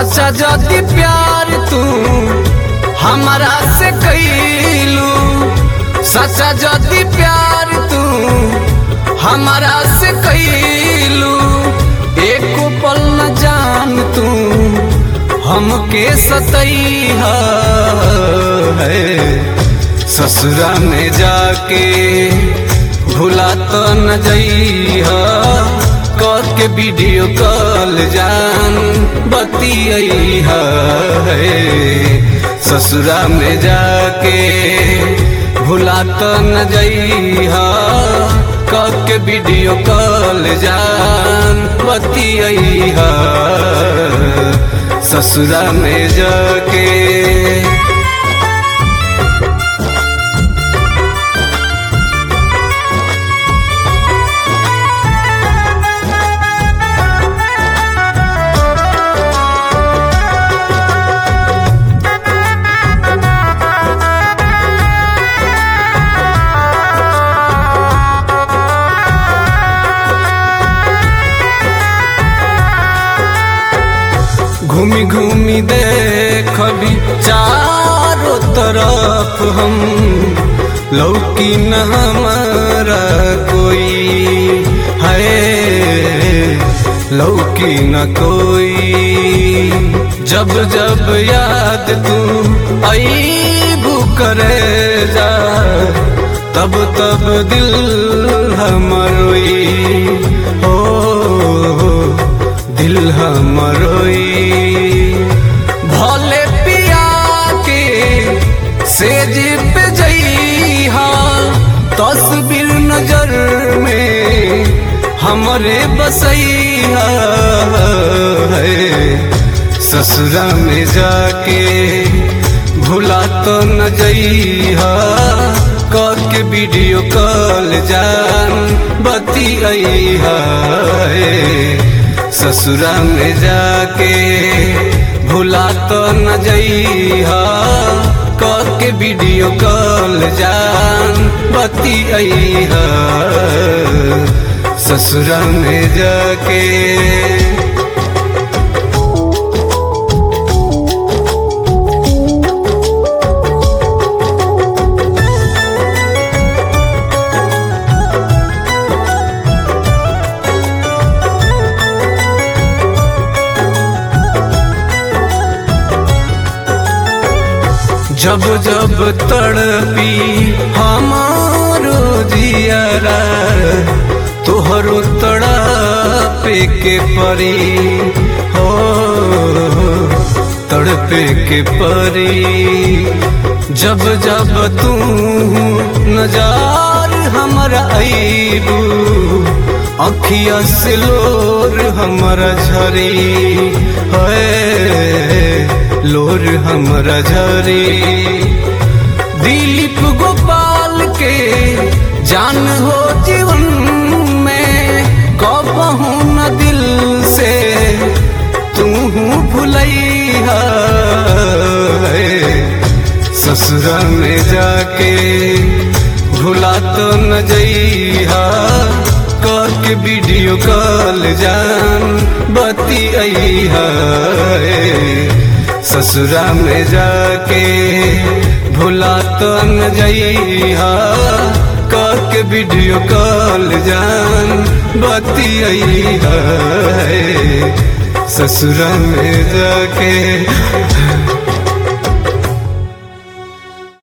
सच्चा जदी प्यार तू हमारा से कैलू, सच्चा जदी प्यार तू हमारा से कैलू, एक पल न जान तू हमके सतैहा है। ससुरा में जाके भुला तो न जइहा, करके वीडियो कॉल जान बतियैहा है। ससुरा में जाके भुला तो न जइहा, करके वीडियो कॉल जान बतियैहा ससुरा में जाके। घूमी घूमी देखबी चारों तरफ हम, लौकी न हमारा कोई है, लौकी न कोई। जब जब याद तू आईबू करे जा, तब तब दिल हमरोई हो, दिल हमरोई। भले पिया के सेज पे जइहा, तस्वीर नजर में हमरे बसैहा है। ससुरा में जाके भुला तो न जइहा, करके वीडियो कॉल जान बतियैहा है। ससुरा में जाके भुला तो न जइहा, करके वीडियो कॉल जान बतियैहा ससुरा में जाके। जब जब तड़पी हमारो जियरा, तोहरो तड़पे के परी हो, तड़पे के परी। जब जब तू नजार हमरा आईबू, अखिया से लोर हमरा झरी है, लोर हमरा झरी। दिलीप गोपाल के जान हो जीवन में, कबहू न दिल से तू भुलैहा है। ससुरा में जाके भुला तो न जइहा, करके वीडियो कॉल जान बतियैहा है। ससुरा में जाके भुला तो न जइहा, करके वीडियो कॉल जान बतियैहा है। ससुरा में जाके